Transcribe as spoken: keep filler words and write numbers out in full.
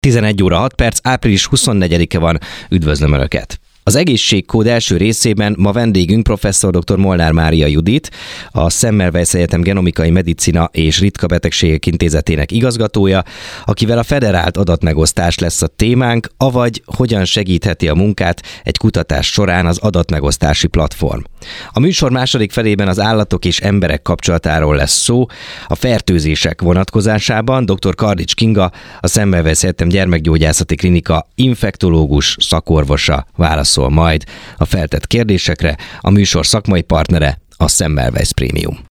tizenegy óra hat perc, április huszonnegyedike van, üdvözlöm Önöket! Az Egészségkód első részében ma vendégünk professzor dr. Molnár Mária Judit, a Semmelweis Egyetem Genomikai Medicina és Ritka Betegségek Intézetének igazgatója, akivel a federált adatmegosztás lesz a témánk, avagy hogyan segítheti a munkát egy kutatás során az adatmegosztási platform. A műsor második felében az állatok és emberek kapcsolatáról lesz szó, a fertőzések vonatkozásában dr. Kardics Kinga, a Semmelweis Egyetem Gyermekgyógyászati Klinika infektológus szakorvosa válaszol majd a feltett kérdésekre, a műsor szakmai partnere a Semmelweis Premium.